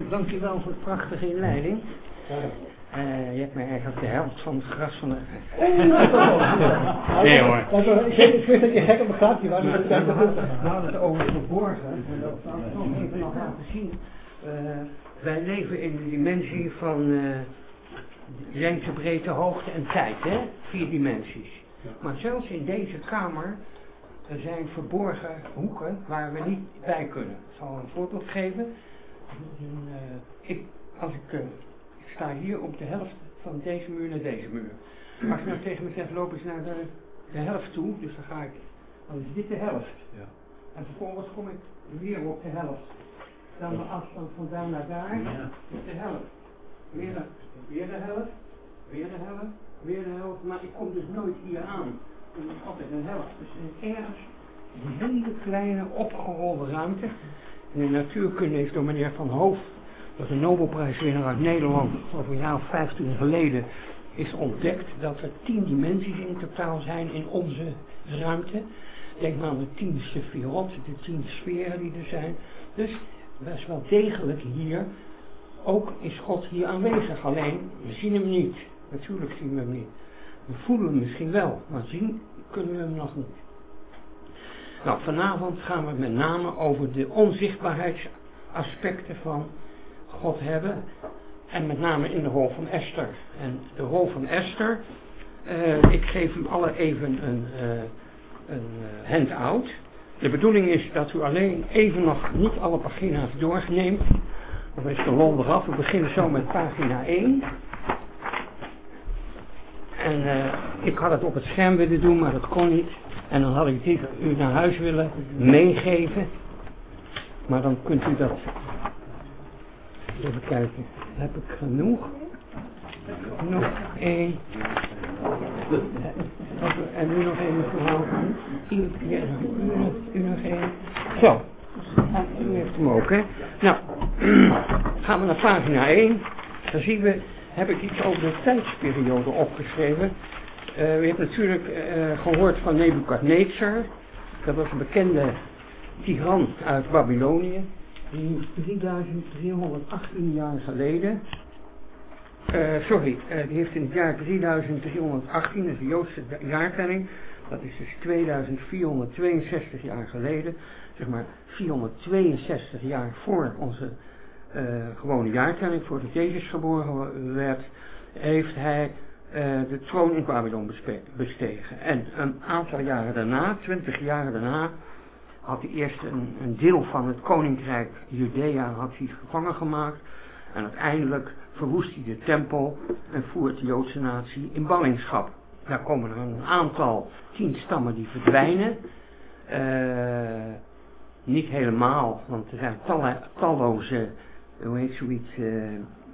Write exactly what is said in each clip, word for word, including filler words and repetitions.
Dankjewel voor de prachtige inleiding. Uh, je hebt mij eigenlijk de helft van het gras van de... Nee hoor. Ik wist dat je gek op een grapje was. We hadden het over verborgen. En dat zal ik nog even nog laten zien. Uh, wij leven in de dimensie van uh, lengte, breedte, hoogte en tijd. Hè? Vier dimensies. Maar zelfs in deze kamer er zijn verborgen hoeken waar we niet bij kunnen. Ik zal een voorbeeld geven. Uh, ik, als ik, uh, ik sta hier op de helft van deze muur naar deze muur. Als je nou tegen me zegt, loop eens naar de, de helft toe, dus dan ga ik, dan is dit de helft. Ja. En vervolgens kom ik weer op de helft. Dan de afstand van daar naar daar, ja. Is de helft. Weer de, weer de helft, weer de helft, weer de helft, maar ik kom dus nooit hier aan. Het is altijd een helft. Dus ergens een hele kleine opgerolde ruimte. En in natuurkunde is door meneer Van Hoof, dat is een Nobelprijswinnaar uit Nederland, over een jaar of vijftien geleden, is ontdekt dat er tien dimensies in totaal zijn in onze ruimte. Denk maar aan de tien sefirot, de tien sferen die er zijn. Dus dat is wel degelijk hier, ook is God hier aanwezig. Alleen, we zien hem niet. Natuurlijk zien we hem niet. We voelen hem misschien wel, maar zien kunnen we hem nog niet. Nou, vanavond gaan we met name over de onzichtbaarheidsaspecten van God hebben. En met name in de rol van Esther. En de rol van Esther, uh, ik geef u alle even een, uh, een uh, handout. De bedoeling is dat u alleen even nog niet alle pagina's doorneemt. Dan is de lol eraf. We beginnen zo met pagina één. En uh, ik had het op het scherm willen doen, maar dat kon niet. En dan had ik dit u naar huis willen meegeven. Maar dan kunt u dat... Even kijken. Heb ik genoeg? Nog één. En nu nog één verhaal. U, ja, u, u nog één. Zo. U heeft hem ook, hè. Nou, gaan we naar pagina één. Dan zien we, heb ik iets over de tijdsperiode opgeschreven. Uh, u hebt natuurlijk uh, gehoord van Nebukadnezar. Dat was een bekende tiran uit Babylonië. Die drieduizend driehonderdachttien jaar geleden. Uh, sorry, uh, die heeft in het jaar drieduizend driehonderdachttien, dat is de Joodse jaartelling. Dat is dus tweeduizend vierhonderdtweeënzestig jaar geleden. Zeg maar vierhonderdtweeënzestig jaar voor onze uh, gewone jaartelling, voordat Jezus geboren werd, heeft hij uh, de troon in Babylon bestegen. En een aantal jaren daarna, twintig jaar daarna, had hij eerst een, een deel van het koninkrijk Judea had hij gevangen gemaakt. En uiteindelijk verwoest hij de tempel en voert de Joodse natie in ballingschap. Daar komen er een aantal, tien stammen die verdwijnen. Uh, niet helemaal, want er zijn talle, talloze, hoe heet zoiets, uh, uh,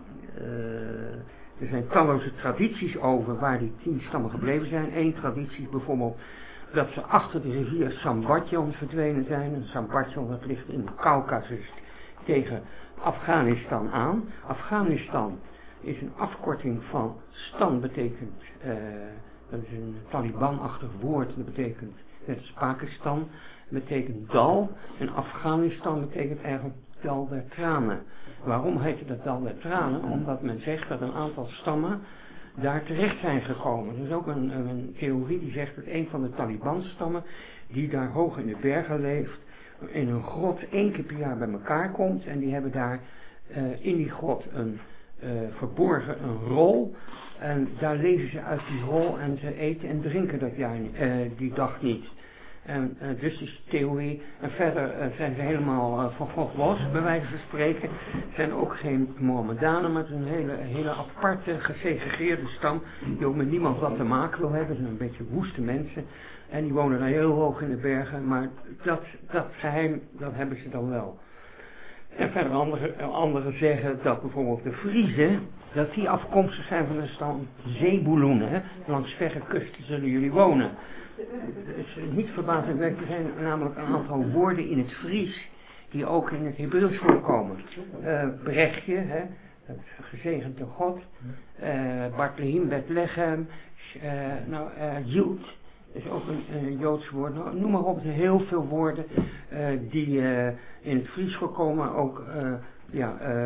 er zijn talloze tradities over waar die tien stammen gebleven zijn. Eén traditie is bijvoorbeeld dat ze achter de rivier Sambatjon verdwenen zijn. En Sambatjon, dat ligt in de Caucasus tegen Afghanistan aan. Afghanistan is een afkorting van stan, betekent, uh, dat is een Taliban-achtig woord, dat betekent, net als Pakistan, betekent dal. En Afghanistan betekent eigenlijk dal der tranen. Waarom heet dat dal der tranen? Omdat men zegt dat een aantal stammen daar terecht zijn gekomen. Er is ook een, een theorie die zegt dat een van de Taliban-stammen, die daar hoog in de bergen leeft, in een grot één keer per jaar bij elkaar komt. En die hebben daar uh, in die grot een uh, verborgen een rol. En daar leven ze uit die rol en ze eten en drinken dat jaar, uh, die dag niet. En uh, dus is de theorie. En verder uh, zijn ze helemaal uh, van God los, bij wijze van spreken. Ze zijn ook geen Mohammedanen, maar het is een hele, hele aparte, gesegregeerde stam. Die ook met niemand wat te maken wil hebben. Ze zijn een beetje woeste mensen. En die wonen dan heel hoog in de bergen. Maar dat, dat geheim, dat hebben ze dan wel. En verder anderen andere zeggen dat bijvoorbeeld de Friezen, dat die afkomstig zijn van de stam Zebuloenen. Langs verre kusten zullen jullie wonen. Het is niet verbazingwekkend, er zijn namelijk een aantal woorden in het Fries die ook in het Hebreeuws voorkomen. Uh, Brechtje, hè, dat is gezegend door God. Uh, Bartlehim, Bethlehem, uh, nou, uh, Jood is ook een, een Joods woord. Nou, noem maar op, er zijn heel veel woorden uh, die uh, in het Fries voorkomen. Ook uh, ja, uh, uh,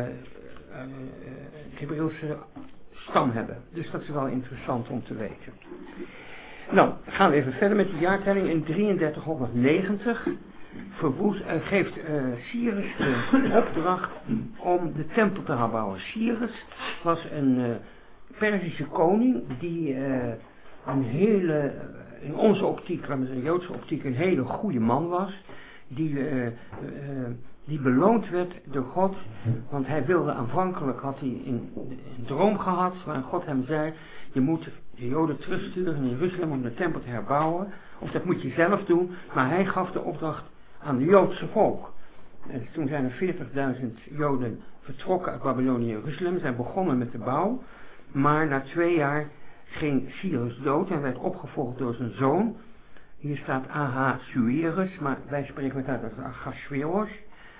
Hebreeuwse stam hebben. Dus dat is wel interessant om te weten. Nou, gaan we even verder met de jaartelling. In drieëndertighonderdnegentig verwoest, uh, geeft uh, Cyrus de opdracht om de tempel te gaan bouwen. Cyrus was een uh, Perzische koning die uh, een hele, in onze optiek, met een Joodse optiek, een hele goede man was. Die, uh, uh, die beloond werd door God, want hij wilde aanvankelijk, had hij een, een droom gehad, waarin God hem zei, je moet de Joden terugsturen in Jeruzalem om de tempel te herbouwen, of dat moet je zelf doen, maar hij gaf de opdracht aan de Joodse volk. En toen zijn er veertigduizend Joden vertrokken uit Babylonië en Jeruzalem, zijn begonnen met de bouw, maar na twee jaar ging Cyrus dood en werd opgevolgd door zijn zoon. Hier staat Ahasuerus, maar wij spreken het uit als Ahasveros.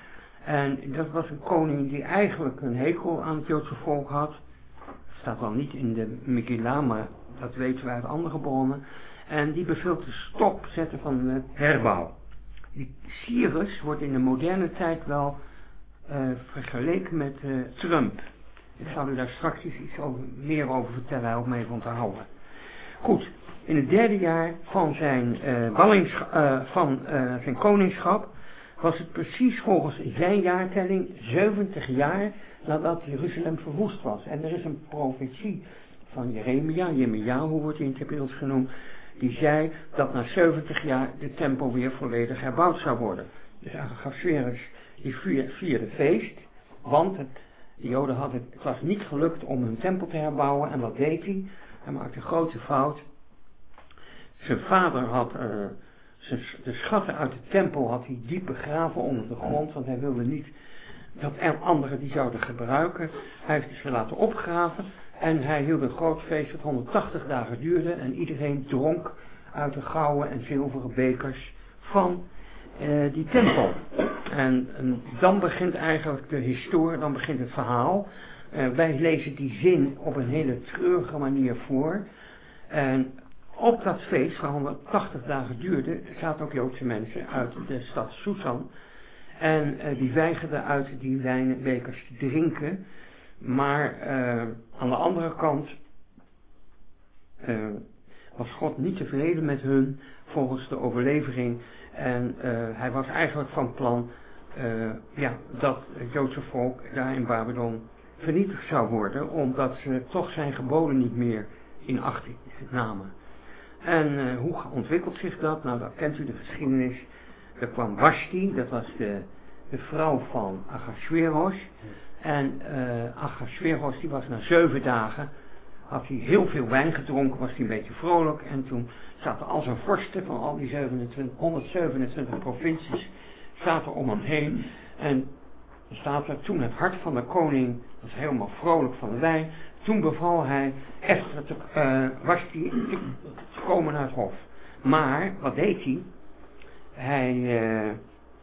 En dat was een koning die eigenlijk een hekel aan het Joodse volk had. Dat staat wel niet in de Megillah, maar dat weten we uit andere bronnen. En die beveelt de stop zetten van de herbouw. Die Cyrus wordt in de moderne tijd wel uh, vergeleken met uh, Trump. Ik zal u daar straks iets over, meer over vertellen, om even onthouden. Goed, in het derde jaar van zijn, uh, ballingsch- uh, van, uh, zijn koningschap was het precies volgens zijn jaartelling zeventig jaar nadat Jeruzalem verwoest was. En er is een profetie van Jeremia, Jeremiahu wordt hij in het Hebreeuws genoemd, die zei dat na zeventig jaar de tempel weer volledig herbouwd zou worden. Dus Ahasveros die vierde feest, want het, de Joden hadden, het was niet gelukt om hun tempel te herbouwen. En wat deed hij? Hij maakte een grote fout. Zijn vader had uh, zijn, de schatten uit de tempel had hij diep begraven onder de grond, want hij wilde niet dat er anderen die zouden gebruiken. Hij heeft ze laten opgraven en hij hield een groot feest dat honderdtachtig dagen duurde en iedereen dronk uit de gouden en zilveren bekers van uh, die tempel. En, en dan begint eigenlijk de historie, dan begint het verhaal. Uh, wij lezen die zin op een hele treurige manier voor. En op dat feest, waar honderdtachtig dagen duurde, zaten ook Joodse mensen uit de stad Susan. En uh, die weigerden uit die wijnbekers te drinken. Maar uh, aan de andere kant uh, was God niet tevreden met hun, volgens de overlevering. En uh, hij was eigenlijk van plan uh, ja, dat het Joodse volk daar in Babylon vernietigd zou worden, omdat ze toch zijn geboden niet meer in acht namen. En uh, hoe ontwikkelt zich dat? Nou, dat kent u de geschiedenis. Er kwam Vashti, dat was de, de vrouw van Ahasveros. En uh, Ahasveros, die was na zeven dagen, had hij heel veel wijn gedronken, was hij een beetje vrolijk. En toen zaten al zijn vorsten van al die honderdzevenentwintig provincies, zaten om hem heen. En staat er toen het hart van de koning, was helemaal vrolijk van de wijn. Toen beval hij Esther te, uh, Vashti te, te komen naar het hof. Maar, wat deed hij? Hij, uh, uh,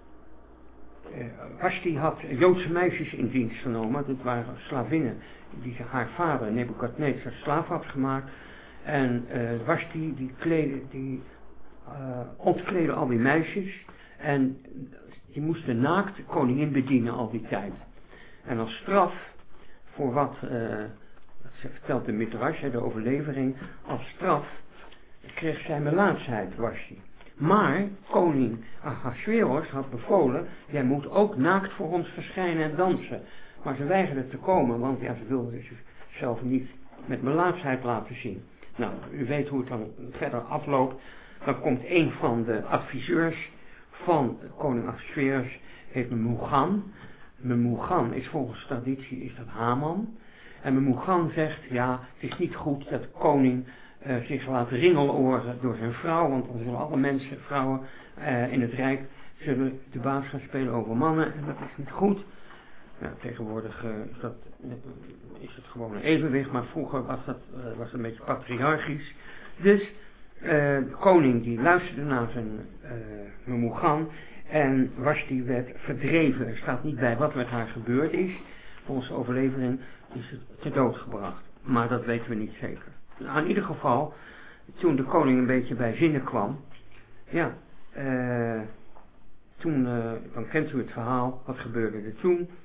Vashti had Joodse meisjes in dienst genomen. Dat waren slavinnen die haar vader Nebukadnezar slaaf had gemaakt. En uh, Vashti die, kleedde, die uh, ontkleedde al die meisjes. En die moesten naakt de koningin bedienen al die tijd. En als straf voor wat, uh, dat vertelt de Midrash, de overlevering, als straf kreeg zij melaatsheid, Vashti. Maar koning Ahasveros had bevolen, jij moet ook naakt voor ons verschijnen en dansen. Maar ze weigerden te komen, want ja, ze wilden zichzelf niet met melaatsheid laten zien. Nou, u weet hoe het dan verder afloopt. Dan komt een van de adviseurs van koning Ahasveros, heet Memucan. Memucan is volgens traditie is dat Haman. En Memucan zegt, ja, het is niet goed dat de koning uh, zich laat ringeloren door zijn vrouw, want dan zullen alle mensen, vrouwen uh, in het rijk, zullen de baas gaan spelen over mannen en dat is niet goed. Ja, tegenwoordig uh, is, dat, uh, is het gewoon een evenwicht, maar vroeger was dat uh, was een beetje patriarchisch. Dus uh, de koning die luisterde naar zijn uh, Memucan en Vashti werd verdreven. Er staat niet bij wat met haar gebeurd is. Volgens de overlevering is het ter dood gebracht. Maar dat weten we niet zeker. Nou, in ieder geval, toen de koning een beetje bij zinnen kwam, ja, uh, toen, uh, dan kent u het verhaal, wat gebeurde er toen?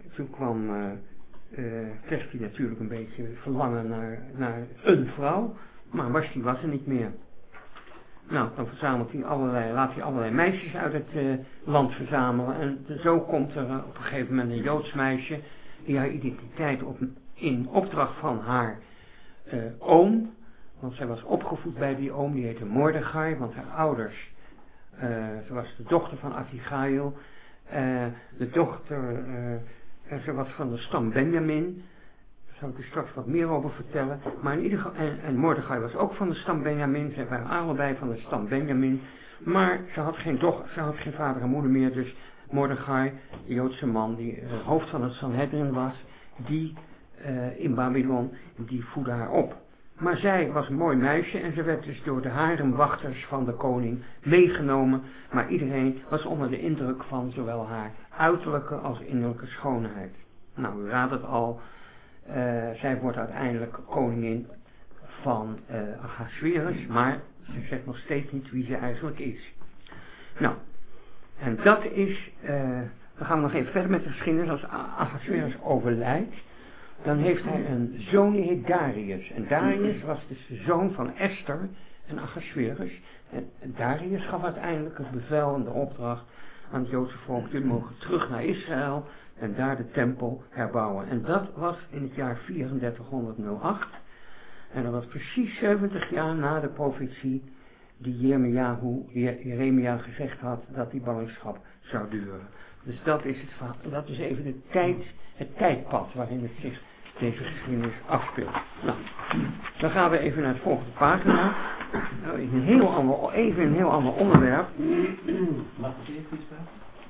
toen kwam, uh, uh, kreeg hij natuurlijk een beetje verlangen naar, naar een vrouw, maar Vashti was er niet meer. Nou, dan verzamelt hij allerlei, laat hij allerlei meisjes uit het uh, land verzamelen en zo komt er uh, op een gegeven moment een Joods meisje die haar identiteit op, in opdracht van haar uh, oom, want zij was opgevoed bij die oom, die heette Mordechai, want haar ouders, uh, ze was de dochter van Abigail, uh, de dochter, uh, ze was van de stam Benjamin, daar zal ik er straks wat meer over vertellen, maar in ieder geval, en, en Mordechai was ook van de stam Benjamin, ze waren allebei van de stam Benjamin, maar ze had geen dochter, ze had geen vader en moeder meer, dus Mordechai, de Joodse man die uh, hoofd van het Sanhedrin was, die uh, in Babylon, die voedde haar op. Maar zij was een mooi meisje en ze werd dus door de haremwachters van de koning meegenomen. Maar iedereen was onder de indruk van zowel haar uiterlijke als innerlijke schoonheid. Nou, u raadt het al, uh, zij wordt uiteindelijk koningin van uh, Ahasuerus, maar ze zegt nog steeds niet wie ze eigenlijk is. Nou, en dat is, uh, dan gaan we nog even verder met de geschiedenis. Als Ahasuerus overlijdt, dan heeft hij een zoon die heet Darius. En Darius was dus de zoon van Esther en Ahasuerus. En Darius gaf uiteindelijk het bevel en de opdracht aan het Joodse volk. Jullie mogen terug naar Israël en daar de tempel herbouwen. En dat was in het jaar vierendertighonderdacht. En dat was precies zeventig jaar na de profetie die Jeremiahu, Jeremia gezegd had dat die ballingschap zou duren. Dus dat is, het verhaal, dat is even de tijd, het tijdpad waarin het zich deze geschiedenis afspeelt. Nou, dan gaan we even naar het volgende pagina. Nou, een heel ander, even een heel ander onderwerp. Mag ik even iets vragen?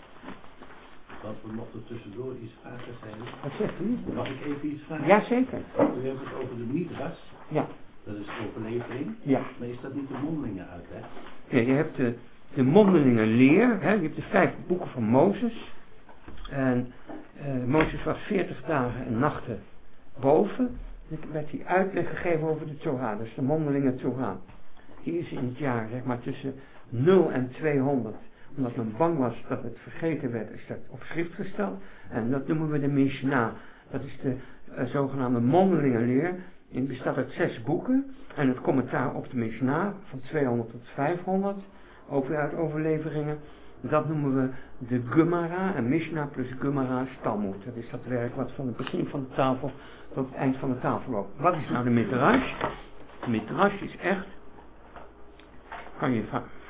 Want we mochten tussendoor iets vragen zijn. Wat zegt u? Mag ik even iets vragen? Jazeker. U hebt het over de Midras. Ja. Dat is overlevering. Ja. Maar is dat niet de mondelinge uitleg? Ja, je hebt de, de mondelinge leer. Hè? Je hebt de vijf boeken van Mozes. En uh, Mozes was veertig dagen en nachten boven. En toen werd hij uitleg gegeven over de Torah. Dus de mondelinge Torah. Die is in het jaar, zeg maar, tussen nul en tweehonderd. Omdat men bang was dat het vergeten werd, is dat op schrift gesteld. En dat noemen we de Mishnah. Dat is de uh, zogenaamde mondelinge leer. Het bestaat uit zes boeken. En het commentaar op de Mishnah van tweehonderd tot vijfhonderd. Ook weer uit overleveringen. Dat noemen we de Gemara. En Mishnah plus Gemara is Talmud. Dat is dat werk wat van het begin van de tafel tot het eind van de tafel loopt. Wat is nou de Midrash? De Midrash is echt... Kan je...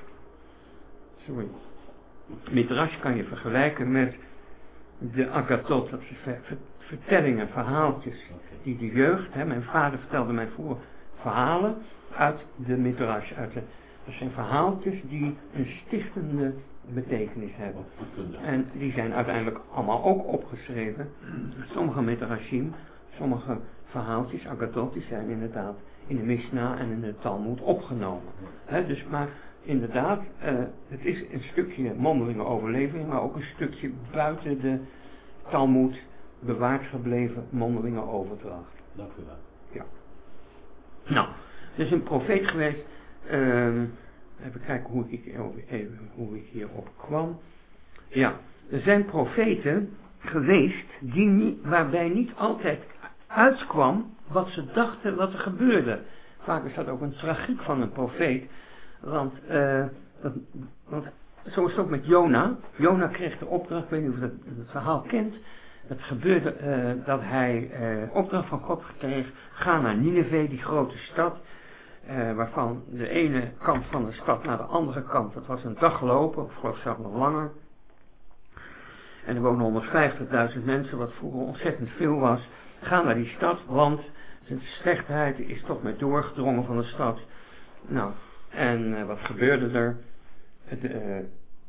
Sorry. Midrash kan je vergelijken met de Agathot. Dat zijn vertellingen, verhaaltjes die de jeugd... Hè, mijn vader vertelde mij voor verhalen uit de Midrash. Uit de, dat zijn verhaaltjes die een stichtende betekenis hebben. En die zijn uiteindelijk allemaal ook opgeschreven. Sommige Midrashim, sommige verhaaltjes, Agathot, die zijn inderdaad in de Mishnah en in de Talmud opgenomen. He, dus maar inderdaad, uh, het is een stukje mondelinge overlevering, maar ook een stukje buiten de Talmud bewaard gebleven mondelinge overdracht. Dank u wel. Ja. Nou, er is een profeet geweest. Uh, even kijken hoe ik, even, hoe ik hierop kwam. Ja, er zijn profeten geweest die niet, waarbij niet altijd uitkwam wat ze dachten wat er gebeurde. Vaak is dat ook een tragiek van een profeet. Want, uh, dat, want zo is het ook met Jona. Jona kreeg de opdracht, ik weet niet of je dat, het verhaal kent. Het gebeurde uh, dat hij uh, opdracht van God kreeg. Ga naar Nineve, die grote stad. Uh, waarvan de ene kant van de stad naar de andere kant, dat was een dag lopen, of geloof ik zelfs nog langer. En er wonen honderdvijftigduizend mensen, wat vroeger ontzettend veel was. Ga naar die stad, want de slechtheid is toch met doorgedrongen van de stad. Nou, en uh, wat gebeurde er? De,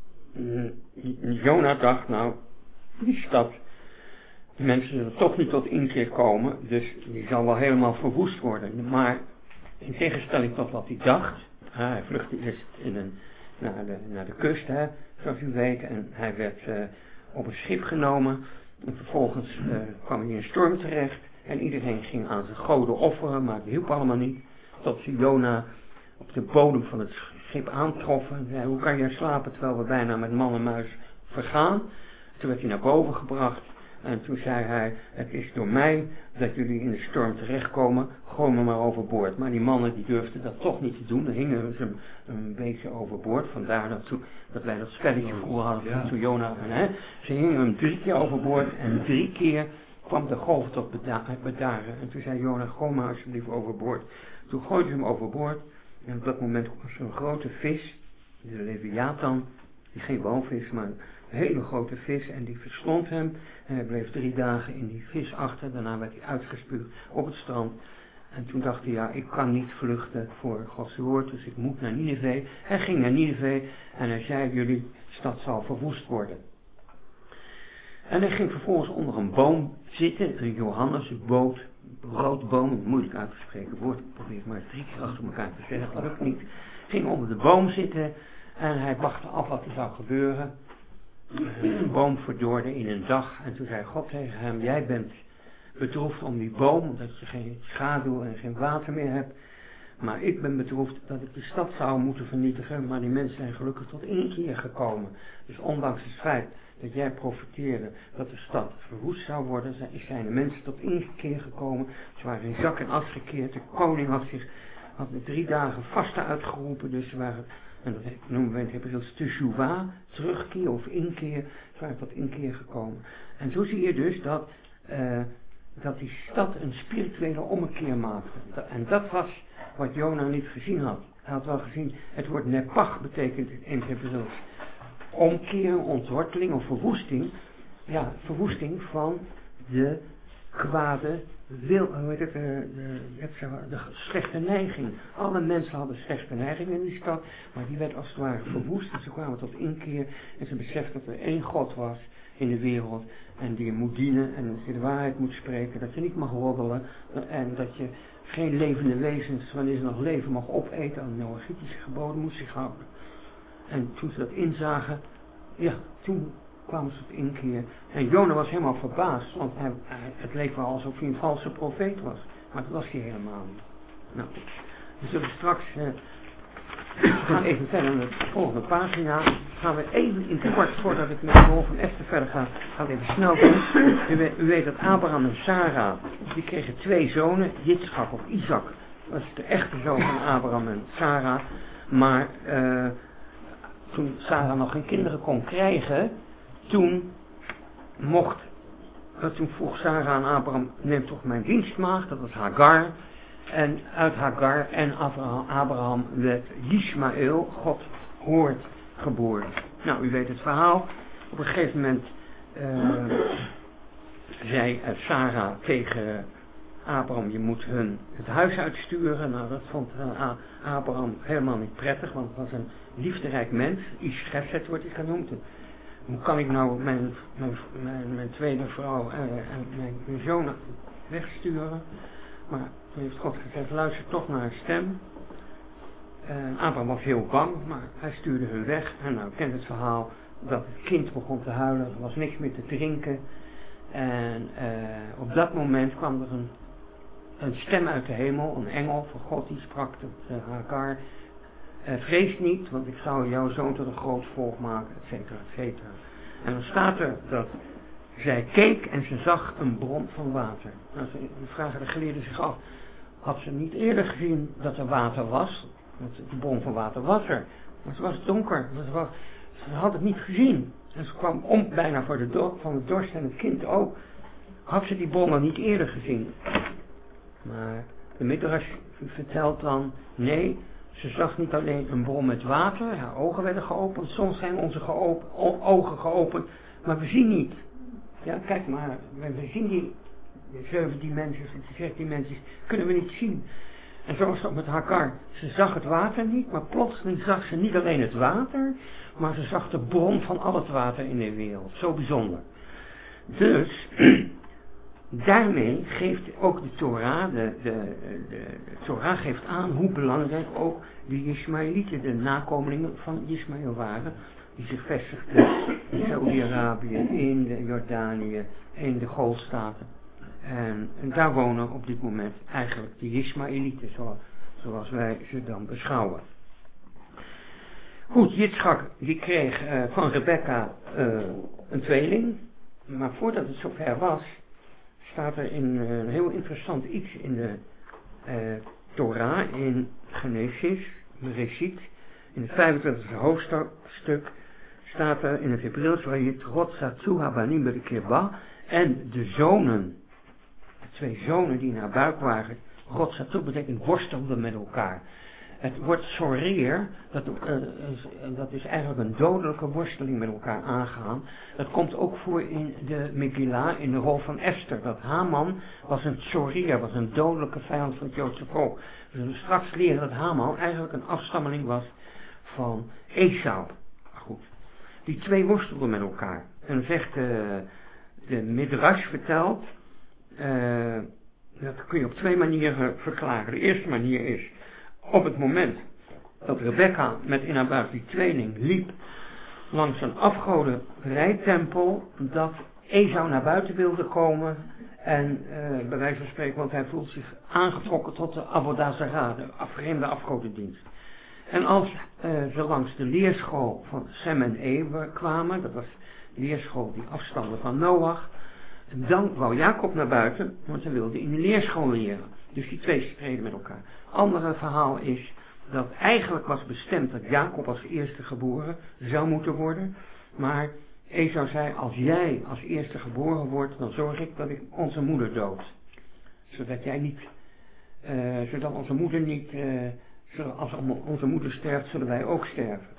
uh, Jona dacht, nou, die stad, de mensen zullen toch niet tot inkeer komen, dus die zal wel helemaal verwoest worden. Maar in tegenstelling tot wat hij dacht, uh, hij vluchtte eerst in een, naar, de, naar de kust, hè, zoals u weet, en hij werd uh, op een schip genomen. En vervolgens uh, kwam hij in een storm terecht en iedereen ging aan zijn goden offeren, maar het hielp allemaal niet. Tot ze Jona op de bodem van het schip aantroffen en zei, hoe kan jij slapen terwijl we bijna met man en muis vergaan? Toen werd hij naar boven gebracht En toen zei hij, het is door mij dat jullie in de storm terechtkomen, gooi me maar overboord. Maar die mannen die durfden dat toch niet te doen, dan hingen ze een, een beetje overboord. Vandaar dat, toen, dat wij dat spelletje vroeger hadden van toen Jona en hè. Ze hingen hem drie keer overboord en drie keer kwam de golf tot beda bedaren. En toen zei Jona, gooi maar alsjeblieft overboord. Toen gooiden ze hem overboord en op dat moment was er een grote vis, de Leviathan, die geen walvis, maar een hele grote vis en die verslond hem. En hij bleef drie dagen in die vis achter, daarna werd hij uitgespuugd op het strand. En toen dacht hij, ja, ik kan niet vluchten voor Gods woord, dus ik moet naar Nineve. Hij ging naar Nineve en hij zei, jullie stad zal verwoest worden. En hij ging vervolgens onder een boom zitten, een Johannesboot, broodboom, moeilijk uit te spreken woord, ik probeer het maar drie keer achter elkaar te zeggen, dat lukt niet. Ging onder de boom zitten en hij wachtte af wat er zou gebeuren. De boom verdorde in een dag en toen zei God tegen hem, jij bent bedroefd om die boom, omdat je geen schaduw en geen water meer hebt. Maar ik ben bedroefd dat ik de stad zou moeten vernietigen, maar die mensen zijn gelukkig tot inkeer gekomen. Dus ondanks het feit dat jij profiteerde dat de stad verwoest zou worden, zijn de mensen tot inkeer gekomen. Ze waren in zak en as gekeerd. De koning had zich had drie dagen vasten uitgeroepen, dus ze waren, en dat noemen we in het Hebreeuws teshuva, terugkeer of inkeer. Ze waren tot inkeer gekomen. En zo zie je dus dat, uh, dat die stad een spirituele ommekeer maakte. En dat was wat Jona niet gezien had. Hij had wel gezien, het woord nepach betekent in het Hebreeuws omkeren, ontworteling of verwoesting. Ja, verwoesting van de kwade wil, hoe heet het, de, de, de slechte neiging. Alle mensen hadden slechte neiging in die stad, maar die werd als het ware verwoest. En ze kwamen tot inkeer en ze beseften dat er één God was in de wereld en die je moet dienen en dat je de waarheid moet spreken, dat je niet mag roddelen en dat je geen levende wezens, wanneer ze nog leven, mag opeten, aan de Noachitische geboden moest zich houden. En toen ze dat inzagen, ja, toen kwamen ze tot inkeer. En Jona was helemaal verbaasd, want hij, hij, het leek wel alsof hij een valse profeet was. Maar dat was hij helemaal niet. Nou, we zullen straks, eh, we gaan even verder naar de volgende pagina. Gaan we even in het kort, voordat ik met de rol van Esther verder ga, gaan we even snel doen. U, u weet dat Abraham en Sarah, die kregen twee zonen, Jitschak of Isaac. Dat is de echte zoon van Abraham en Sarah. Maar uh, toen Sarah nog geen kinderen kon krijgen, toen mocht, uh, toen vroeg Sarah aan Abraham, neem toch mijn dienstmaagd, dat was Hagar. En uit Hagar en Abraham, Abraham werd Ismaël, God hoort, geboren. Nou, u weet het verhaal. Op een gegeven moment uh, zei uh, Sarah tegen Abraham, je moet hun het huis uitsturen. Nou, dat vond uh, Abraham helemaal niet prettig, want het was een liefderijk mens. Ish Chesed wordt hij genoemd. Hoe kan ik nou mijn, mijn, mijn, mijn tweede vrouw uh, en mijn, mijn zoon wegsturen? Maar toen heeft God gezegd, luister toch naar haar stem. Uh, Abraham was heel bang, maar hij stuurde hun weg. En nou, kent het verhaal dat het kind begon te huilen, er was niks meer te drinken. En uh, op dat moment kwam er een, een stem uit de hemel, een engel van God, die sprak tot uh, Hagar. Uh, vrees niet, want ik zou jouw zoon tot een groot volk maken, et cetera, et cetera. En dan staat er dat zij keek en ze zag een bron van water. Nou, ze vragen de geleerden zich af, had ze niet eerder gezien dat er water was? Want de bron van water was er. Maar het was donker. Het was, ze had het niet gezien. En ze kwam om bijna voor de do- van de dorst en het kind ook. Had ze die bron nog niet eerder gezien. Maar de Midrash vertelt dan, nee, ze zag niet alleen een bron met water. Haar ogen werden geopend. Soms zijn onze geop- o- ogen geopend. Maar we zien niet. Ja, kijk maar. We zien die de zeven dimensies, de zes dimensies. Kunnen we niet zien. En zo was dat met Hagar. Ze zag het water niet, maar plotseling zag ze niet alleen het water, maar ze zag de bron van al het water in de wereld. Zo bijzonder. Dus, daarmee geeft ook de Torah, de, de, de, de Torah geeft aan hoe belangrijk ook de Ismaëlieten, de nakomelingen van Ismaël waren, die zich vestigden in Saudi-Arabië, in de Jordanië, in de Golfstaten. En, en daar wonen op dit moment eigenlijk de Ismaëlieten, zoals, zoals wij ze dan beschouwen. Goed, Jitschak die kreeg uh, van Rebecca uh, een tweeling. maar voordat het zover was, staat er in, uh, een heel interessant iets in de uh, Torah, in Genesis, Bereshit, in het vijfentwintigste hoofdstuk, staat er in het Hebreeuws, waar je het Rotzatsu Habanim Berkeba, en de zonen, de twee zonen die naar buik waren, Rotzatsu betekent worstelden met elkaar. Het woord soreer, dat, uh, is, dat is eigenlijk een dodelijke worsteling met elkaar aangaan. Dat komt ook voor in de Megillah, in de rol van Esther. Dat Haman was een soreer, was een dodelijke vijand van het Joodse volk. We zullen straks leren dat Haman eigenlijk een afstammeling was van Esau. Goed. Die twee worstelden met elkaar. En dan zegt uh, de Midrash vertelt, uh, dat kun je op twee manieren verklaren. De eerste manier is, op het moment dat Rebecca met in haar buik die tweeling liep langs een afgodenrijtempel, dat Esau naar buiten wilde komen en uh, bij wijze van spreken, want hij voelt zich aangetrokken tot de Avodah Zarah, de vreemde afgodendienst. En als uh, ze langs de leerschool van Sem en Ewe kwamen, dat was de leerschool die afstamde van Noach, dan wou Jacob naar buiten, want hij wilde in de leerschool leren. Dus die twee streden met elkaar. Andere verhaal is dat eigenlijk was bestemd dat Jacob als eerste geboren zou moeten worden. Maar Esau zei, als jij als eerste geboren wordt, dan zorg ik dat ik onze moeder dood. Zodat jij niet, uh, zodat onze moeder niet, uh, als onze moeder sterft, zullen wij ook sterven.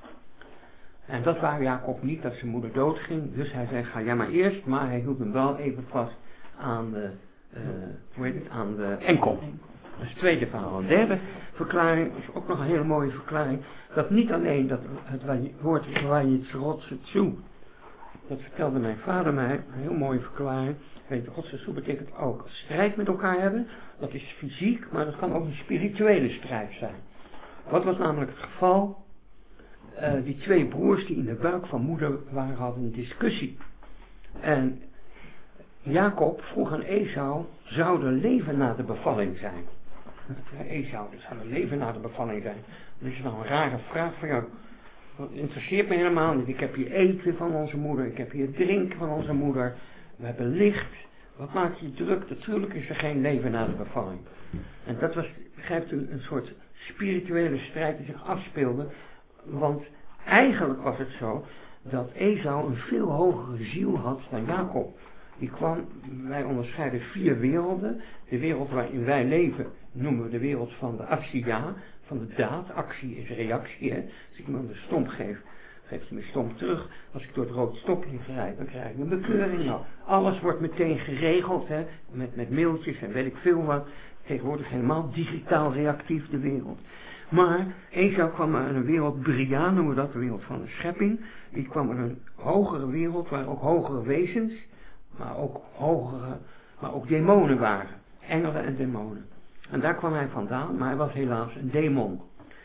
En dat wou Jacob niet, dat zijn moeder doodging. Dus hij zei, ga jij maar eerst. Maar hij hield hem wel even vast aan de, uh, hoe heet het, aan de enkel. Dat is het tweede verhaal. De derde verklaring is ook nog een hele mooie verklaring. Dat niet alleen dat het woord Rotzatsu, dat vertelde mijn vader mij, een heel mooie verklaring. Weet je, Rotzatsu betekent ook strijd met elkaar hebben. Dat is fysiek, maar dat kan ook een spirituele strijd zijn. Wat was namelijk het geval? Uh, die twee broers die in de buik van moeder waren, hadden een discussie. En Jacob vroeg aan Esau, zou er leven na de bevalling zijn? Ja, Esau, dus zou er leven na de bevalling zijn? Dat is nou een rare vraag voor jou. Dat interesseert me helemaal niet. Ik heb hier eten van onze moeder, ik heb hier drinken van onze moeder. We hebben licht. Wat maakt je druk? Natuurlijk is er geen leven na de bevalling. En dat was, begrijpt u, een soort spirituele strijd die zich afspeelde. Want eigenlijk was het zo dat Esau een veel hogere ziel had dan Jacob. Die kwam, wij onderscheiden vier werelden. De wereld waarin wij leven noemen we de wereld van de actia, van de daad. Actie is reactie. Hè. Als ik iemand een stomp geef, geeft hij me stomp terug. Als ik door het rood stoplicht rijd, dan krijg ik een bekeuring. Nou, alles wordt meteen geregeld, hè, met, met mailtjes en weet ik veel wat. Tegenwoordig helemaal digitaal reactief de wereld. Maar Esau kwam uit een wereld, Bria noemen we dat, de wereld van de schepping. Die kwam uit een hogere wereld waar ook hogere wezens, maar ook hogere, maar ook demonen waren. Engelen en demonen. En daar kwam hij vandaan, maar hij was helaas een demon.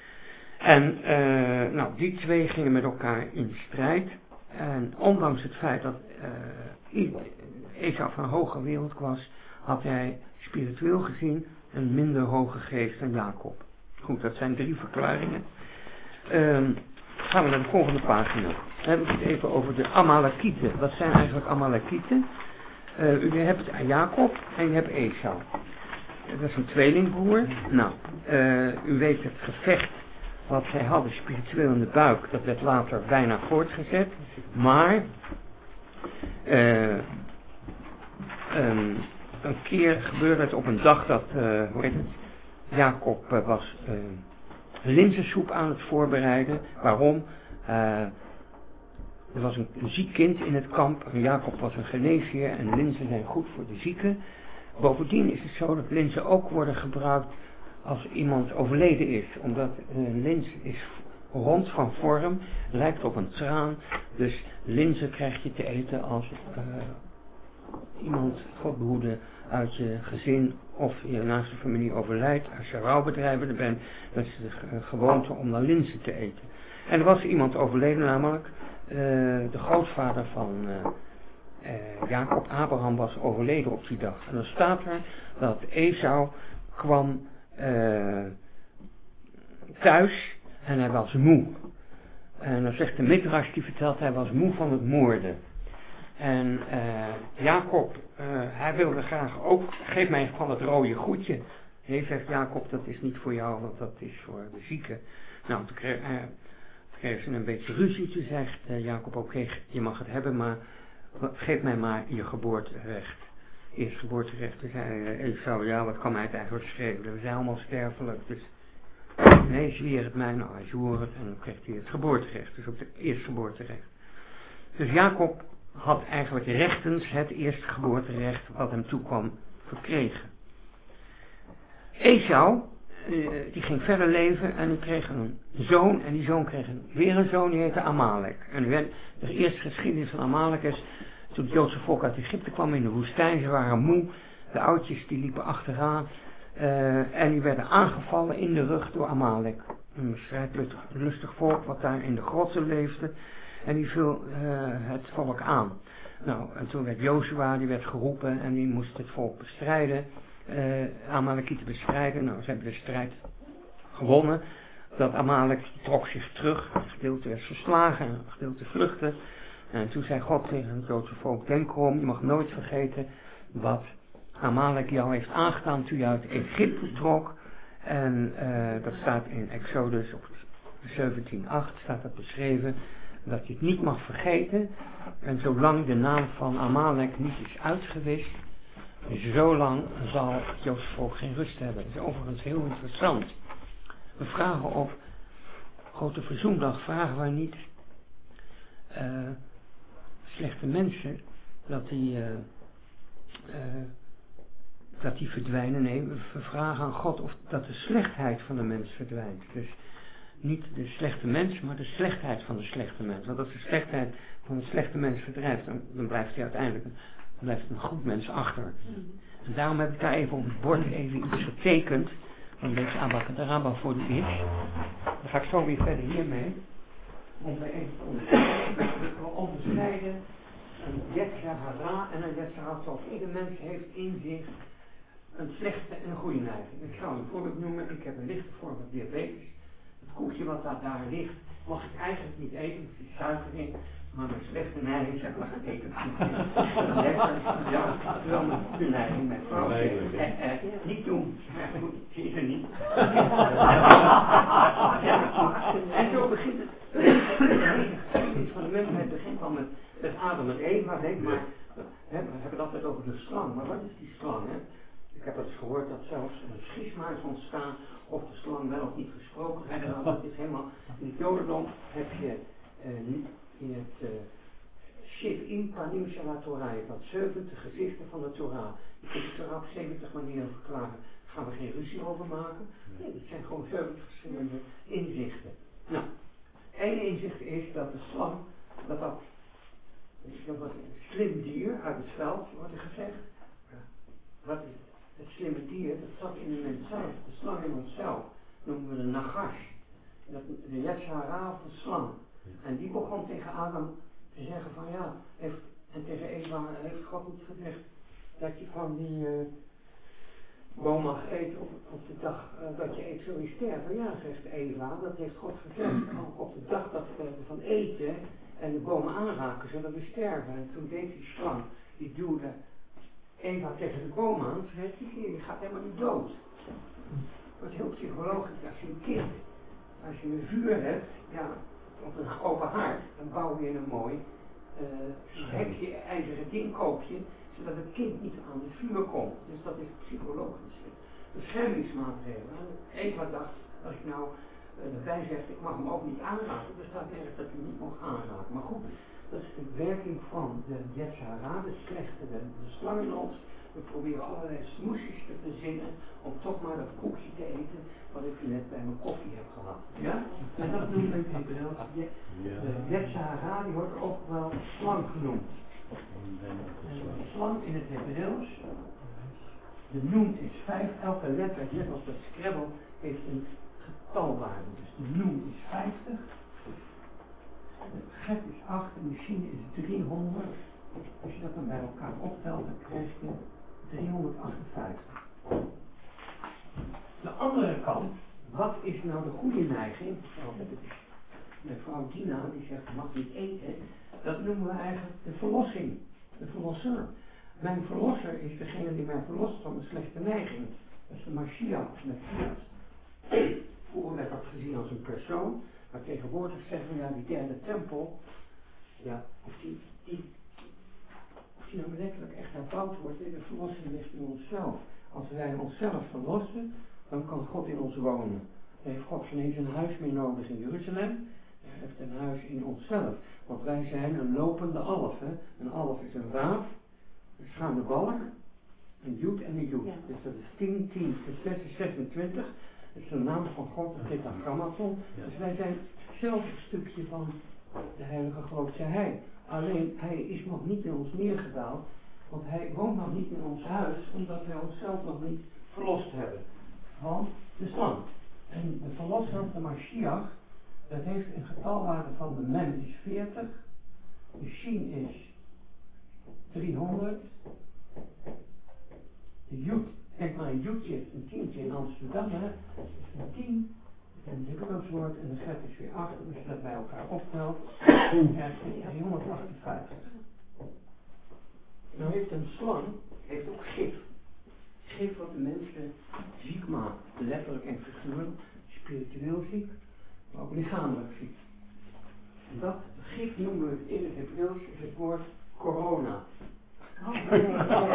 En uh, nou, die twee gingen met elkaar in strijd. En ondanks het feit dat uh, Esau van een hogere wereld was, had hij spiritueel gezien een minder hoge geest dan Jacob. Goed, dat zijn drie verklaringen. Um, gaan we naar de volgende pagina. Dan hebben we het even over de Amalekieten. Wat zijn eigenlijk Amalekieten? Uh, u hebt Jacob en je hebt Esau. Dat is een tweelingbroer. Nou, uh, u weet het gevecht wat zij hadden spiritueel in de buik. Dat werd later bijna voortgezet. Maar uh, um, een keer gebeurde het op een dag dat, uh, hoe heet het? Jacob uh, was uh, linzensoep aan het voorbereiden. Waarom? Uh, er was een, een ziek kind in het kamp. En Jacob was een geneesheer en linzen zijn goed voor de zieken. Bovendien is het zo dat linzen ook worden gebruikt als iemand overleden is. Omdat een lins is rond van vorm, lijkt op een traan. Dus linzen krijg je te eten als uh, iemand, God behoede, uit je gezin of je naaste familie overlijdt. Als je rouwbedrijver bent, dan is het de gewoonte om dan linzen te eten. En er was iemand overleden, namelijk uh, de grootvader van uh, uh, Jacob, Abraham, was overleden op die dag. En dan staat er dat Esau kwam uh, thuis en hij was moe. En dan zegt de Midrash, die vertelt, hij was moe van het moorden. En uh, Jacob, uh, hij wilde graag ook, geef mij van het rode goedje. Nee, zegt Jacob, dat is niet voor jou, want dat is voor de zieke. Nou, toen kreeg, uh, toen kreeg ze een beetje ruzie. Toen zegt uh, Jacob, oké, okay, je mag het hebben, maar geef mij maar je geboorterecht. Eerst geboorterecht. Toen zei uh, Esau, ja, wat kan mij het eigenlijk schelen? We zijn allemaal sterfelijk, dus nee, zweer het mij. Nou, hij zwoer het en dan kreeg hij het geboorterecht. Dus ook het eerstgeboorterecht. Dus Jacob had eigenlijk rechtens het eerste geboorterecht wat hem toekwam verkregen. Esau, uh, die ging verder leven en die kreeg een zoon en die zoon kreeg een, weer een zoon, die heette Amalek. En de eerste geschiedenis van Amalek is toen het Joodse volk uit Egypte kwam in de woestijn. Ze waren moe, de oudjes die liepen achteraan uh, en die werden aangevallen in de rug door Amalek. Een strijdlustig volk wat daar in de grotten leefde en die viel uh, het volk aan. Nou, en toen werd Jozua, die werd geroepen en die moest het volk bestrijden. Uh, Amalekieten bestrijden. Nou, ze hebben de strijd gewonnen. Dat Amalek trok zich terug. Een gedeelte werd verslagen, een gedeelte vluchtte. En toen zei God tegen het Joodse volk, denk erom, je mag nooit vergeten wat Amalek jou heeft aangedaan toen je uit Egypte trok. En uh, dat staat in Exodus op zeventien acht staat dat beschreven. Dat je het niet mag vergeten. En zolang de naam van Amalek niet is uitgewist, zolang zal het Joodse volk geen rust hebben. Dat is overigens heel interessant. We vragen op Grote Verzoendag, vragen wij niet uh, slechte mensen dat die, uh, uh, dat die verdwijnen. Nee, we vragen aan God of dat de slechtheid van de mens verdwijnt. Dus niet de slechte mens, maar de slechtheid van de slechte mens. Want als de slechtheid van de slechte mens verdrijft, dan, dan blijft hij uiteindelijk dan blijft een goed mens achter. En daarom heb ik daar even op het bord even iets getekend van deze abacadabra voor de is. Dan ga ik zo weer verder hiermee. Om we even te onderscheiden. We onderscheiden een Yetzer Hara en een Yetzer Hara. Zoals ieder mens heeft in zich een slechte en een goede neiging. Ik zal een voorbeeld noemen. Ik heb een lichte vorm van diabetes. Het koekje wat daar, daar ligt, mag ik eigenlijk niet eten. Er zit suiker in. Maar mijn slechte neiging zeg maar eten. Ja, wel een goede neiging met vrouw. Eh, eh, niet doen. Ze is er niet. En zo begint het. De geschiedenis van de mensheid begint al met, met Adam en Eva. Denk maar, hè, we hebben het altijd over de slang. Maar wat is die slang? Hè? Ik heb eens gehoord dat zelfs een schisma is ontstaan of de slang wel of niet gesproken heeft. Nou, dat is helemaal. In het Jodendom heb je uh, niet. In het uh, Shiv'im Panim Shel HaTorah, je hebt zeventig gezichten van de Torah. Je kunt de Torah op zeventig manieren verklaren. Daar gaan we geen ruzie over maken. Nee, dat zijn gewoon zeventig verschillende inzichten. Nou, één inzicht is dat de slang, dat dat, dat was een slim dier uit het veld, wordt er gezegd. Wat is het? Het slimme dier, dat zat in de mens zelf. De slang in onszelf noemen we de nagash. Dat, de Yetzer Hara of de slang. En die begon tegen Adam te zeggen van ja, heeft, en tegen Eva heeft God niet gezegd dat je van die uh, boom mag eten op, op de dag uh, dat je eet zul je sterven. Ja, zegt Eva, dat heeft God gezegd. Op de dag dat we van eten en de bomen aanraken zullen we sterven. En toen deed die slang, die duwde Eva tegen de boom aan. Ze zei, hier, je gaat helemaal niet dood. Dat is heel psychologisch. Als je een kind, als je een vuur hebt, ja, op een open haard, dan bouw je een mooi uh, hekje, ijzeren dingkoopje, zodat het kind niet aan het vuur komt. Dus dat is psychologisch. Beschermingsmaatregelen. Eva dacht, als ik nou uh, erbij zeg, ik mag hem ook niet aanraken, dan staat ergens dat hij niet mag aanraken. Maar goed, dat is de werking van de Yetzer Hara, de slechte, de, de slang in ons. We proberen allerlei smoesjes te verzinnen om toch maar dat koekje te eten wat ik net bij mijn koffie heb gehad. Ja? En dat noemen we in Hebreeuws. De Yetzer Hara, die wordt ook wel slang genoemd. En de slang in het Hebreeuws, de noem is vijf, elke letter, net als dat Scrabble, heeft een getalwaarde. Dus de noem is vijftig, het get is acht en de Chine is driehonderd. Als je dat dan bij elkaar optelt, dan krijg je driehonderdachtenvijftig. De andere kant, wat is nou de goede neiging? Mevrouw Dina die zegt, je mag niet eten. Dat noemen we eigenlijk de verlossing. de verlosser. Mijn verlosser is degene die mij verlost van de slechte neiging. Dat is de Mashiach met Fiat. Vroeger werd dat gezien als een persoon, maar tegenwoordig zeggen we ja, die derde tempel, ja, of die, die, of die nou letterlijk echt herbouwd wordt, de verlossing ligt in onszelf. Als wij onszelf verlossen, dan kan God in ons wonen. Dan heeft God geen eens een huis meer nodig in Jeruzalem, hij heeft een huis in onszelf. Want wij zijn een lopende alf. Hè? Een alf is een waaf, een schuine balk, een joed en een joed. Ja. Dus dat is tien, tien, dus zes is zesentwintig. Dat is de naam van God, het tetragrammaton. Ja. Dus wij zijn zelf een stukje van de heilige grootste hij. Alleen hij is nog niet in ons neergedaald, want hij woont nog niet in ons huis, omdat wij onszelf nog niet verlost hebben van de slang. En de verlosser, de Mashiach, dat heeft een getalwaarde van de mem is veertig, de shin is driehonderd, de joed, kijk maar een joedje, een tientje in Amsterdam, hè, is een tien, een Hebreeuws woord en de zet is weer acht, als je dat bij elkaar optelt, krijg je driehonderdachtenvijftig. Nou heeft een slang, heeft ook gif. Gif wat de mensen ziek maakt, letterlijk en figuurlijk, spiritueel ziek, maar ook lichamelijk ziek. En dat gif noemen we in het Hebreeuws is het woord corona. Oh, nee.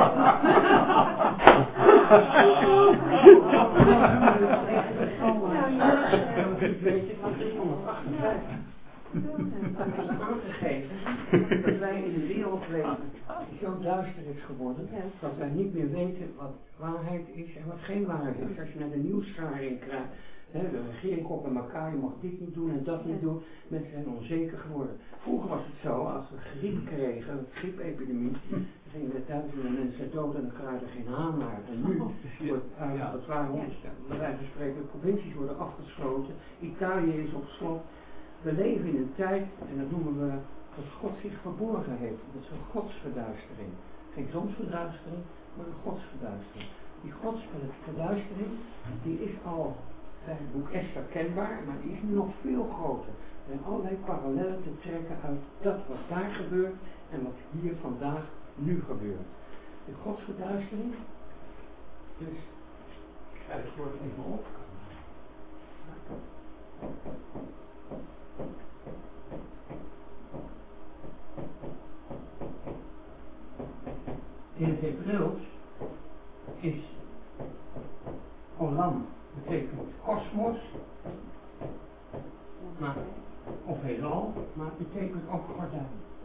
Weet je, van driehonderdachtenvijftig. Dat is aangegeven dat wij in een wereld leven die zo duister is geworden, dat wij niet meer weten wat waarheid is en wat geen waarheid is. Als je naar de nieuwsgaring krijgt, hè, de regering komt bij elkaar, je mag dit niet doen en dat niet doen, mensen zijn onzeker geworden. Vroeger was het zo, als we griep kregen, een griepepidemie, dan gingen er duizenden mensen dood en dan kraaide er geen haan naar. En nu wordt uh, dat waren bij wijze van spreken, de provincies worden afgesloten, Italië is op slot. We leven in een tijd, en dat noemen we, dat God zich verborgen heeft. Dat is een godsverduistering. Geen zonsverduistering, maar een godsverduistering. Die godsverduistering, die is al bij het boek Esther kenbaar, maar die is nu nog veel groter. Er zijn allerlei parallellen te trekken uit dat wat daar gebeurt en wat hier vandaag nu gebeurt. De godsverduistering, dus, ik schrijf het woord even op. In het Hebreeuws is olam, betekent kosmos, maar, of heelal, maar het betekent ook gordijn.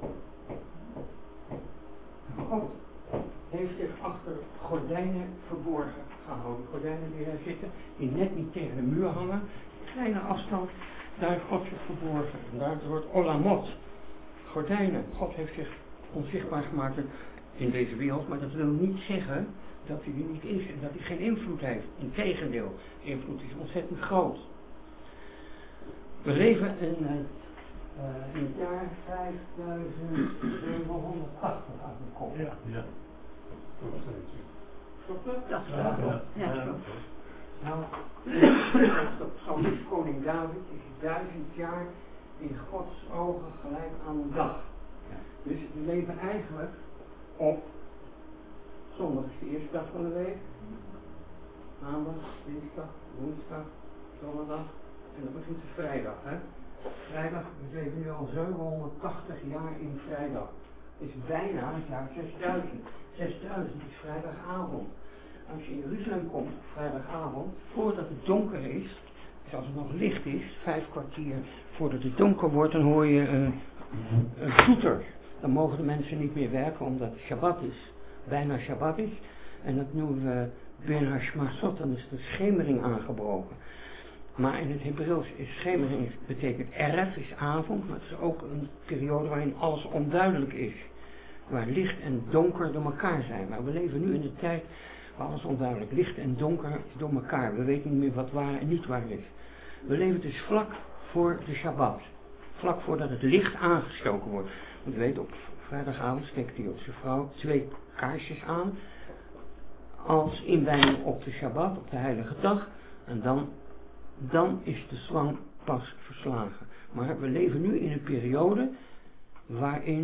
God heeft zich achter gordijnen verborgen gehouden. Gordijnen die daar zitten, die net niet tegen de muur hangen, kleine afstand, daar heeft God zich verborgen. En daar het woord olamot, gordijnen. God heeft zich onzichtbaar gemaakt in deze wereld, maar dat wil niet zeggen dat hij er niet is en dat hij geen invloed heeft. Integendeel, de invloed is ontzettend groot. We leven in, uh, uh, in het jaar vijfduizend zevenhonderdtachtig uit de kop. Ja, ja. Klopt dat? Dat is Ja, wel. ja. Ja. Nou, dat psalmist koning David is duizend jaar in Gods ogen gelijk aan een dag. Ja. Dus we leven eigenlijk op zondag is de eerste dag van de week, maandag, dinsdag, woensdag, donderdag en dan begint de vrijdag. Hè? Vrijdag, we leven nu al zevenhonderdtachtig jaar in vrijdag. Het is bijna het jaar zesduizend. zesduizend is vrijdagavond. Als je in Jeruzalem komt op vrijdagavond, voordat het donker is, dus als het nog licht is, vijf kwartier voordat het donker wordt, dan hoor je een, een toeter. Dan mogen de mensen niet meer werken omdat het Shabbat is, bijna Shabbat is. En dat noemen we Ben Hashmazot, dan is de schemering aangebroken. Maar in het Hebreeuws is schemering, betekent erf, is avond, maar het is ook een periode waarin alles onduidelijk is. Waar licht en donker door elkaar zijn. Maar we leven nu in de tijd waar alles onduidelijk, licht en donker door elkaar. We weten niet meer wat waar en niet waar is. We leven dus vlak voor de Shabbat. Vlak voordat het licht aangestoken wordt. Want we weten, op vrijdagavond steekt hij op zijn vrouw twee kaarsjes aan. Als inwijding op de Shabbat, op de heilige dag. En dan, dan is de slang pas verslagen. Maar we leven nu in een periode waarin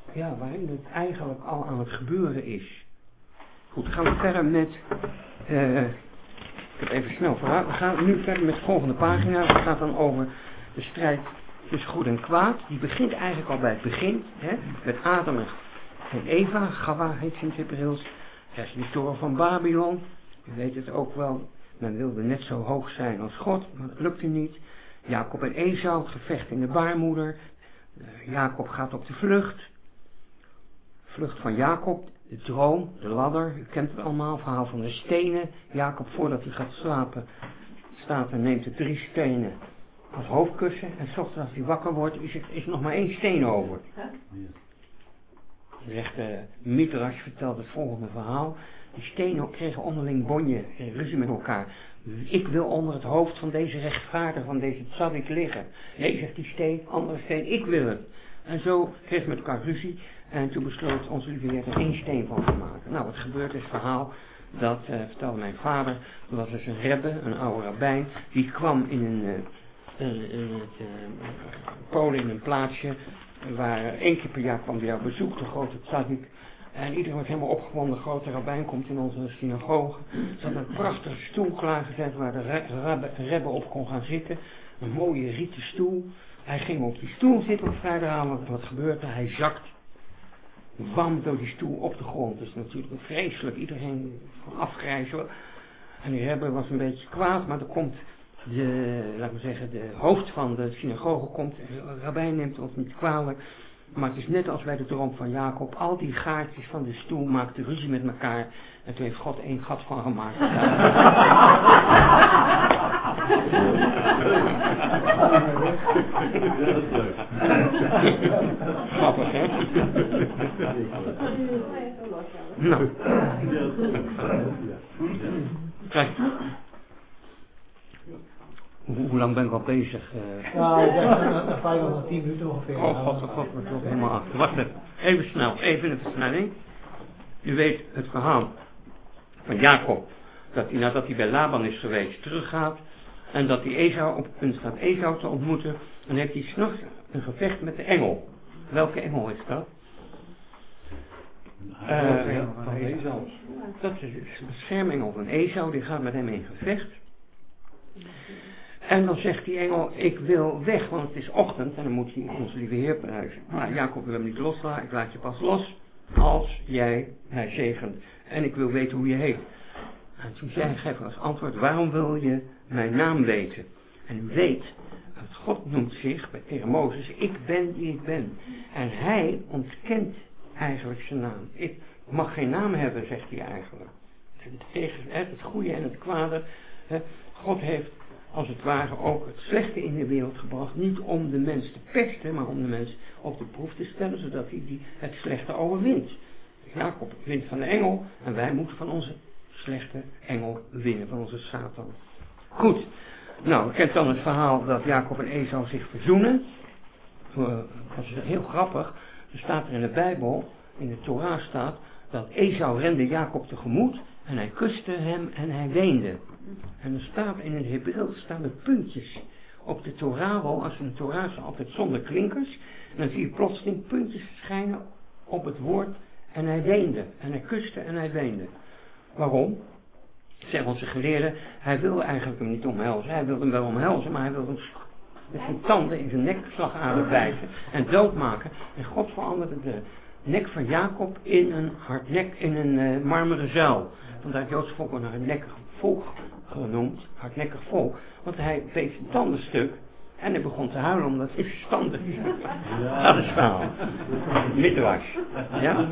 ja, waarin het eigenlijk al aan het gebeuren is. Goed, gaan we verder met, uh, ik heb even snel vooruit, we gaan nu verder met de volgende pagina. Het gaat dan over de strijd tussen goed en kwaad. Die begint eigenlijk al bij het begin, hè, met Adam en Eva, Gawa heet ze in het Hebreeuws. Er is de toren van Babylon, u weet het ook wel, men wilde net zo hoog zijn als God, maar dat lukte niet. Jacob en Esau, het gevecht in de baarmoeder. Uh, Jacob gaat op de vlucht. Vlucht van Jacob, de droom, de ladder, u kent het allemaal, het verhaal van de stenen. Jacob, voordat hij gaat slapen, staat en neemt de drie stenen als hoofdkussen. En 's ochtends als hij wakker wordt, is er is nog maar één steen over. Zegt uh, Midrash vertelt het volgende verhaal. Die stenen kregen onderling bonje, ruzie met elkaar. Ik wil onder het hoofd van deze rechtvaardige, van deze tzaddik liggen. Nee, zegt die steen, andere steen, ik wil het. En zo kregen we met elkaar ruzie. En toen besloot onze lieve Heer er één steen van te maken. Nou, wat gebeurt is het verhaal, dat uh, vertelde mijn vader. Er was dus een rebbe, een oude rabbijn. Die kwam in een, uh, in, in het, uh, Polen in een plaatsje. Waar één keer per jaar kwam hij op bezoek, de grote tzaddik. En iedereen was helemaal opgewonden. De grote rabbijn komt in onze synagoge. Er zat een prachtige stoel klaargezet waar de rebbe, rebbe op kon gaan zitten. Een mooie rieten stoel. Hij ging op die stoel zitten op vrijdagavond. Wat gebeurde? Hij zakt. Bam door die stoel op de grond. Dus natuurlijk vreselijk. Iedereen afgrijzen. En die rebbe was een beetje kwaad. Maar er komt de, laten we zeggen, de hoofd van de synagoge komt. De rabbijn neemt ons niet kwalijk. Maar het is net als bij de droom van Jacob. Al die gaatjes van de stoel maakten ruzie met elkaar. En toen heeft God één gat van gemaakt. Grappig, hè? Nou. Kijk. Hoe, hoe lang ben ik al bezig? Uh... Ja, ik denk dat vijf of tien minuten ongeveer. Oh god, oh god, we lopen helemaal achter. Wacht even. Even snel, even een versnelling. U weet het verhaal van Jacob. Dat hij nadat hij bij Laban is geweest teruggaat. En dat hij Esau op het punt staat Esau te ontmoeten. Dan heeft hij 's nachts een gevecht met de engel. Welke engel is dat? Uh, ja, van Esau. Dat is de beschermengel van Esau. Die gaat met hem in gevecht. En dan zegt die engel, ik wil weg, want het is ochtend. En dan moet hij onze lieve Heer prijzen. Maar Jacob wil hem niet loslaten. Ik laat je pas los als jij mij zegent. En ik wil weten hoe je heet. En toen zei hij als antwoord, waarom wil je mijn naam weten? En u weet, dat God noemt zich bij tegen Mozes, ik ben die ik ben. En hij ontkent eigenlijk zijn naam. Ik mag geen naam hebben, zegt hij eigenlijk. Het, het goede en het kwade. God heeft als het ware ook het slechte in de wereld gebracht. Niet om de mens te pesten, maar om de mens op de proef te stellen, zodat hij die het slechte overwint. Jacob wint van de engel en wij moeten van onze slechte engel winnen, van onze Satan. Goed, nou, je kent dan het verhaal dat Jacob en Esau zich verzoenen. Uh, dat is heel grappig. Er staat er in de Bijbel, in de Torah staat, dat Esau rende Jacob tegemoet en hij kuste hem en hij weende. En er staat in het Hebreeuws staan er puntjes op de Torah, als een Torah is altijd zonder klinkers. En dan zie je plotseling puntjes schijnen op het woord en hij weende. En hij kuste en hij weende. Waarom? Zeggen onze geleerden, hij wilde eigenlijk hem niet omhelzen. Hij wilde hem wel omhelzen, maar hij wilde hem met zijn tanden in zijn nekslagader bijten en doodmaken. En God veranderde de nek van Jacob in een hardnek, in een uh, marmeren zuil. Vandaar het Joodse volk een hardnekkig volk genoemd, hardnekkig volk. Want hij beet zijn tanden stuk en hij begon te huilen omdat hij verstandig is. Ja. Dat is verhaal. Midrash. Ja?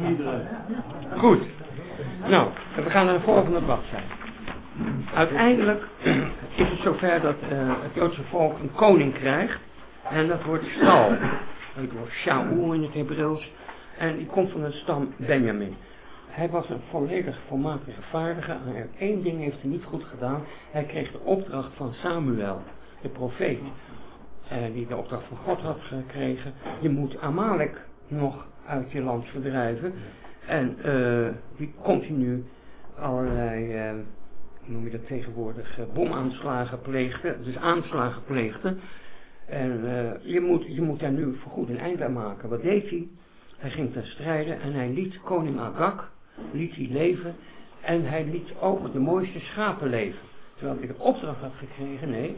Goed. Nou, we gaan naar de volgende bladzijde. Uiteindelijk is het zover dat uh, het Joodse volk een koning krijgt. En dat wordt Saul. Dat wordt Shaul in het Hebreeuws. En die komt van de stam Benjamin. Hij was een volledig volmaakt rechtvaardige. En één ding heeft hij niet goed gedaan. Hij kreeg de opdracht van Samuel, de profeet. Uh, die de opdracht van God had gekregen. Je moet Amalek nog uit je land verdrijven. En uh, die continu allerlei, uh, hoe noem je dat tegenwoordig, uh, bomaanslagen pleegde. Dus aanslagen pleegde. En uh, je, moet, je moet daar nu voorgoed een eind aan maken. Wat deed hij? Hij ging ten strijde en hij liet koning Agag, liet hij leven en hij liet ook de mooiste schapen leven. Terwijl hij de opdracht had gekregen, nee,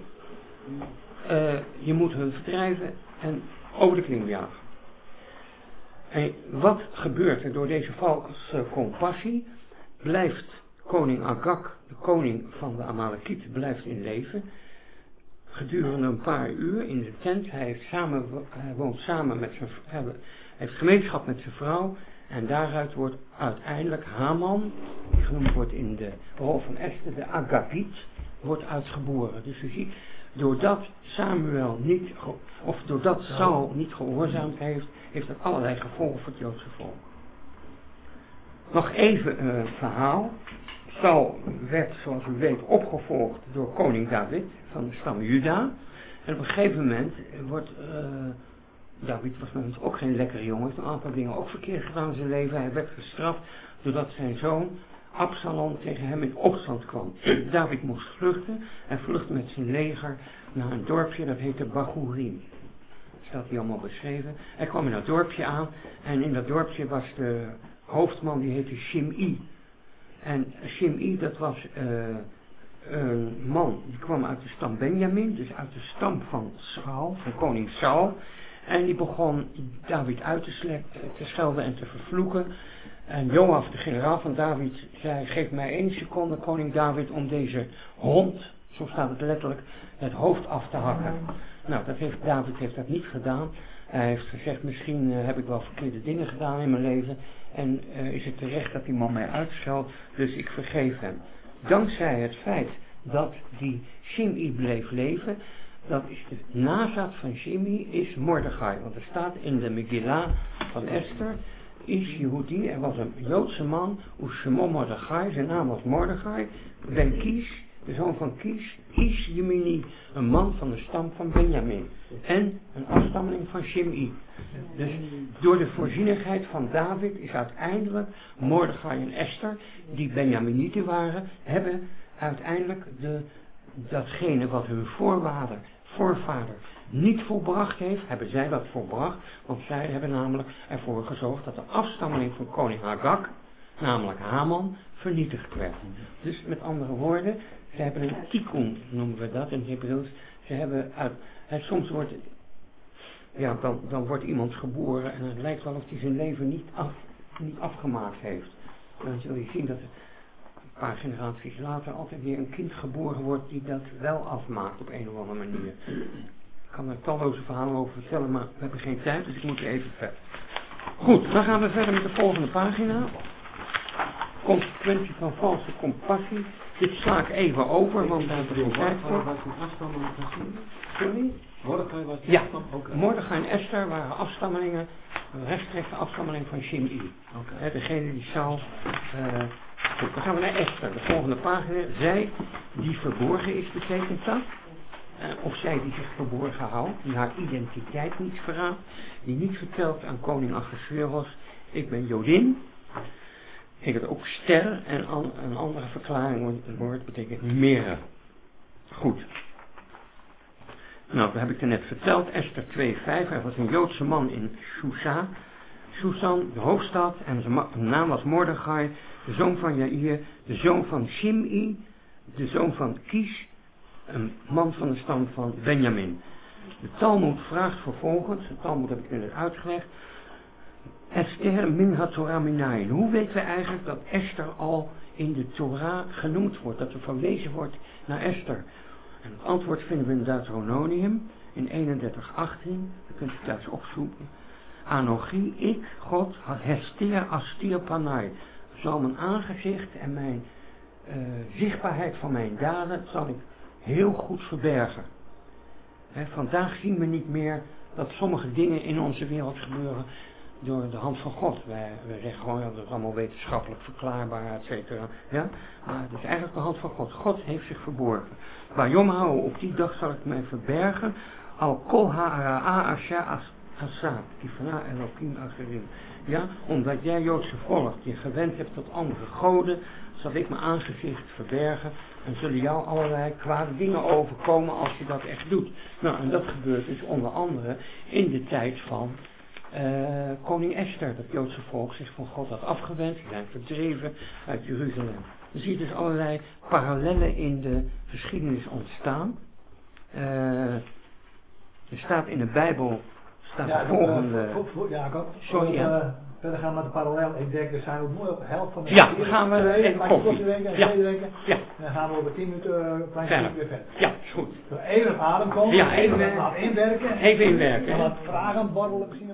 uh, je moet hun verdrijven en over de kling jagen. En wat gebeurt er door deze valse compassie? Blijft koning Agag, de koning van de Amalekieten, blijft in leven. Gedurende een paar uur in de tent. Hij, heeft samen, hij woont samen met zijn hij heeft gemeenschap met zijn vrouw. En daaruit wordt uiteindelijk Haman, die genoemd wordt in de rol van Esther, de Agagiet, wordt uitgeboren. Dus u ziet, doordat Samuel niet, of doordat Saul niet gehoorzaamd heeft, heeft dat allerlei gevolgen voor het Joodse volk. Nog even een verhaal. Saul werd, zoals u weet, opgevolgd door koning David van de stam Juda. En op een gegeven moment wordt, uh, David was nog ook geen lekkere jongen, heeft een aantal dingen ook verkeerd gedaan in zijn leven. Hij werd gestraft doordat zijn zoon Absalom tegen hem in opstand kwam. David moest vluchten en vluchtte met zijn leger naar een dorpje dat heette Bahurim. Dat staat hier allemaal beschreven. Hij kwam in dat dorpje aan en in dat dorpje was de hoofdman, die heette Shimei. En Shimei, dat was uh, een man, die kwam uit de stam Benjamin, dus uit de stam van Saul, van koning Saul. En die begon David uit te, sle- te schelden en te vervloeken. En Joab, de generaal van David, zei, geef mij één seconde, koning David, om deze hond, zo staat het letterlijk, het hoofd af te hakken. Nou, dat heeft, David heeft dat niet gedaan. Hij heeft gezegd, misschien uh, heb ik wel verkeerde dingen gedaan in mijn leven. En uh, is het terecht dat die man mij uitscheldt, dus ik vergeef hem. Dankzij het feit dat die Shimei bleef leven, dat is de nazaat van Shimei, is Mordechai. Want er staat in de Megillah van Esther, is Yehudi, er was een Joodse man, Ushemo Mordechai, zijn naam was Mordechai, ben Kies, de zoon van Kies, Ish Yemini, een man van de stam van Benjamin. En een afstammeling van Shimei. Dus door de voorzienigheid van David is uiteindelijk Mordechai en Esther, die Benjaminieten waren, hebben uiteindelijk de, datgene wat hun voorvader, voorvader niet volbracht heeft, hebben zij dat volbracht. Want zij hebben namelijk ervoor gezorgd dat de afstammeling van koning Agag, namelijk Haman, vernietigd werd. Dus met andere woorden, ze hebben een tikkun, noemen we dat in het Hebreeuws. Ze hebben uit, he, soms wordt, ja, dan, dan wordt iemand geboren en het lijkt wel of hij zijn leven niet, af, niet afgemaakt heeft. Dan zul je zien dat een paar generaties later altijd weer een kind geboren wordt die dat wel afmaakt op een of andere manier. Ik kan er talloze verhalen over vertellen, maar we hebben geen tijd, dus ik moet er even verder. Goed, dan gaan we verder met de volgende pagina. Consequentie van valse compassie. Dit sla ik even over, want daar hebben we geen tijd voor. Sorry? Mordechai was ja, okay. Mordechai en Esther waren afstammelingen, een rechtstreekse afstammeling van Shimei. Okay. Degene die Saul... Uh, goed, dan gaan we naar Esther, de volgende pagina. Zij die verborgen is, betekent dat. Uh, of zij die zich verborgen houdt, die haar identiteit niet verraadt, die niet vertelt aan koning Ahasuerus, ik ben Jodin. Ik heb ook ster en an, een andere verklaring, want het woord betekent mirre. Goed. Nou, dat heb ik er net verteld. Esther twee vijf. Hij was een Joodse man in Susa. Susan, de hoofdstad. En zijn naam was Mordechai, de zoon van Jair, de zoon van Shimei, de zoon van Kies, een man van de stam van Benjamin. De Talmud vraagt vervolgens, de Talmud heb ik net uitgelegd, Esther min ha-Torah minayin. Hoe weten we eigenlijk dat Esther al in de Torah genoemd wordt, dat er verwezen wordt naar Esther? En het antwoord vinden we in Deuteronomium in eenendertig achttien, dat kunt u thuis opzoeken. Anochi, ik, God, hester astir panai, zal mijn aangezicht en mijn uh, zichtbaarheid van mijn daden zal ik heel goed verbergen. He, vandaag zien we niet meer dat sommige dingen in onze wereld gebeuren door de hand van God. Wij, wij zeggen gewoon, ja, dat is allemaal wetenschappelijk verklaarbaar, et cetera. Ja? Maar het is eigenlijk de hand van God. God heeft zich verborgen. Waarom hou op die dag zal ik mij verbergen, al kol ha'ara'a asha asad, kifna elokim acherim. Ja, omdat jij Joodse volk je gewend hebt tot andere goden, zal ik mijn aangezicht verbergen en zullen jou allerlei kwade dingen overkomen als je dat echt doet. Nou, en dat gebeurt dus onder andere in de tijd van uh, koning Esther, dat Joodse volk, zich van God had afgewend. Die zijn verdreven uit Jeruzalem. Je ziet dus allerlei parallellen in de geschiedenis ontstaan. Uh, er staat in de Bijbel, staat ja, de volgende... Uh, voor, voor, ja, ik had, Sorry, ja. uh, verder gaan met de parallel. Ik denk, er zijn ook mooi op de helft van de... Ja, dan gaan we even even koffie. Denken, Ja. denken. Ja. En dan gaan we over tien minuten uh, een klein stukje weer verder. Ja, is goed. Even op adem komen. Ja, even, even laten inwerken. Even inwerken. En wat vragen borrelen misschien.